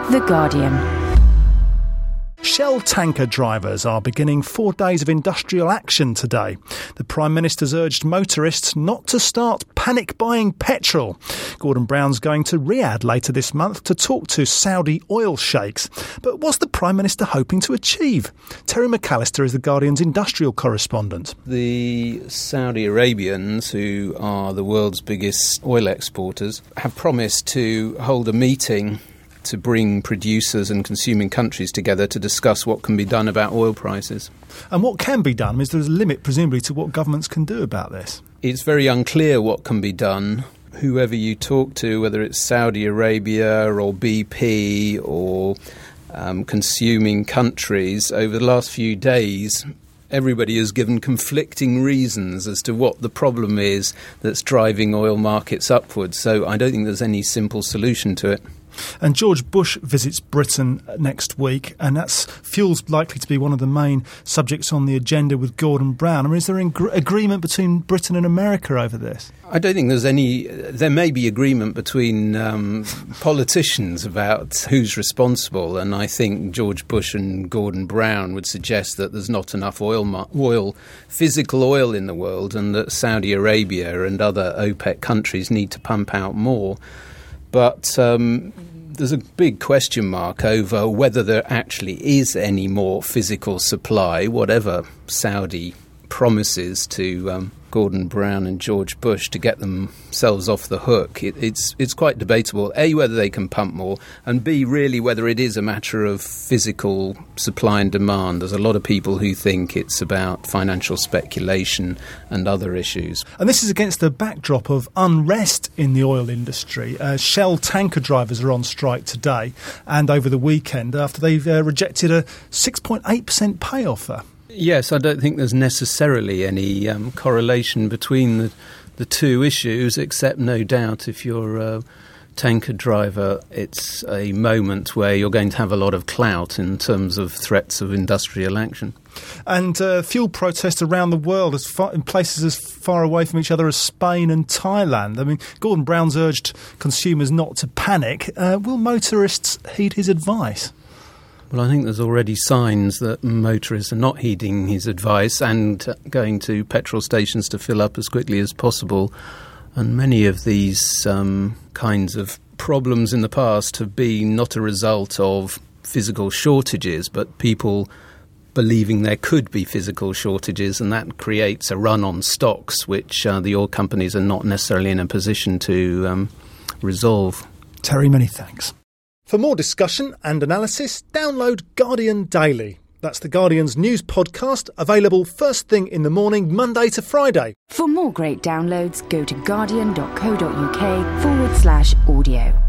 The Guardian. Shell tanker drivers are beginning 4 days of industrial action today. The Prime Minister's urged motorists not to start panic buying petrol. Gordon Brown's going to Riyadh later this month to talk to Saudi oil sheikhs. But what's the Prime Minister hoping to achieve? Terry McAllister is The Guardian's industrial correspondent. The Saudi Arabians, who are the world's biggest oil exporters, have promised to hold a meeting to bring producers and consuming countries together to discuss what can be done about oil prices. And what can be done? There's a limit, presumably, to what governments can do about this. It's very unclear what can be done. Whoever you talk to, whether it's Saudi Arabia or BP or consuming countries, over the last few days, everybody has given conflicting reasons as to what the problem is that's driving oil markets upwards. So I don't think there's any simple solution to it. And George Bush visits Britain next week, and fuel's likely to be one of the main subjects on the agenda with Gordon Brown. I mean, is there agreement between Britain and America over this? I don't think there's any. There may be agreement between politicians about who's responsible, and I think George Bush and Gordon Brown would suggest that there's not enough physical oil in the world, and that Saudi Arabia and other OPEC countries need to pump out more. But there's a big question mark over whether there actually is any more physical supply, whatever Saudi promises to Gordon Brown and George Bush to get themselves off the hook. It's quite debatable, A, whether they can pump more, and B, really whether it is a matter of physical supply and demand. There's a lot of people who think it's about financial speculation and other issues. And this is against the backdrop of unrest in the oil industry. Shell tanker drivers are on strike today and over the weekend after they've rejected a 6.8% pay offer. Yes, I don't think there's necessarily any correlation between the two issues, except no doubt if you're a tanker driver, it's a moment where you're going to have a lot of clout in terms of threats of industrial action. And fuel protests around the world in places as far away from each other as Spain and Thailand. I mean, Gordon Brown's urged consumers not to panic. Will motorists heed his advice? Well, I think there's already signs that motorists are not heeding his advice and going to petrol stations to fill up as quickly as possible. And many of these kinds of problems in the past have been not a result of physical shortages, but people believing there could be physical shortages, and that creates a run on stocks, which the oil companies are not necessarily in a position to resolve. Terry, many thanks. For more discussion and analysis, download Guardian Daily. That's The Guardian's news podcast, available first thing in the morning, Monday to Friday. For more great downloads, go to guardian.co.uk/audio.